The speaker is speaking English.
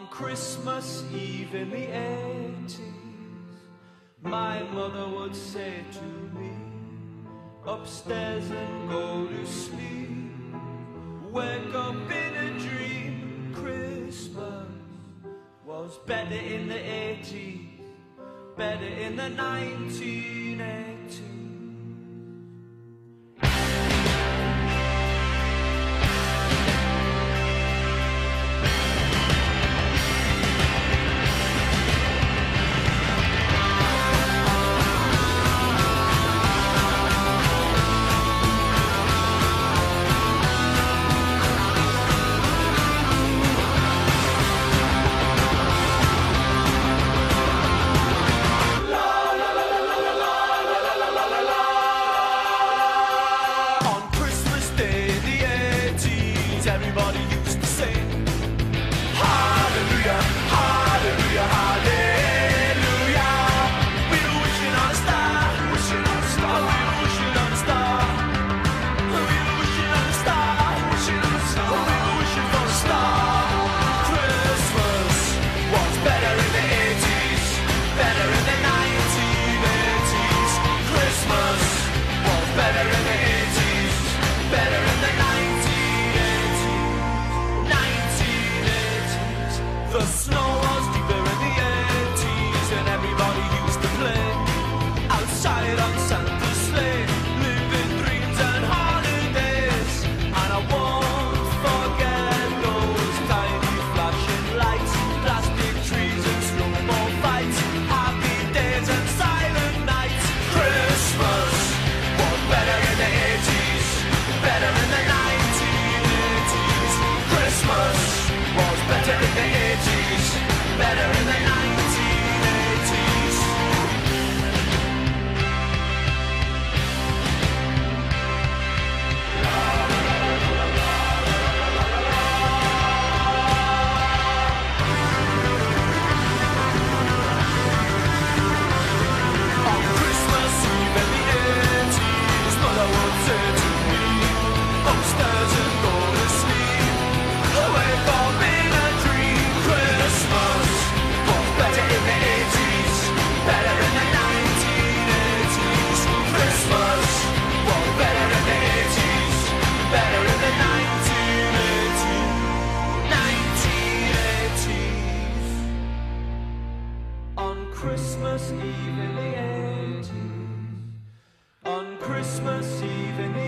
On Christmas Eve in the 80s, my mother would say to me, upstairs and go to sleep, wake up in a dream. Christmas was better in the 80s, better in the 1980s. Everybody used to sing hallelujah, hallelujah, hallelujah. We were wishing on a star, wishing on a star. We were wishing on a star. We were wishing on a star, wishing on a star. We were wishing for a star. Christmas was better in the 80s, better in the 1980s. Christmas was better in the 80s, better in the 1980s. The snow was deeper in the 80s, and everybody used to play outside on Santa's sleigh, living dreams and holidays. And I won't forget those tiny flashing lights, plastic trees and snowball fights, happy days and silent nights. Christmas was better in the 80s, better in the 1980s. Christmas was better in the 80s, better in the 1980s. On Christmas Eve in the 80s, mother would say to me, upstairs and go to sleep, wake up in a dream. Christmas was better in the 80s, better in the 1980s. Christmas was better in the 80s, better in the 1980s. 1980s. On Christmas Eve in the 80s, on Christmas Eve in the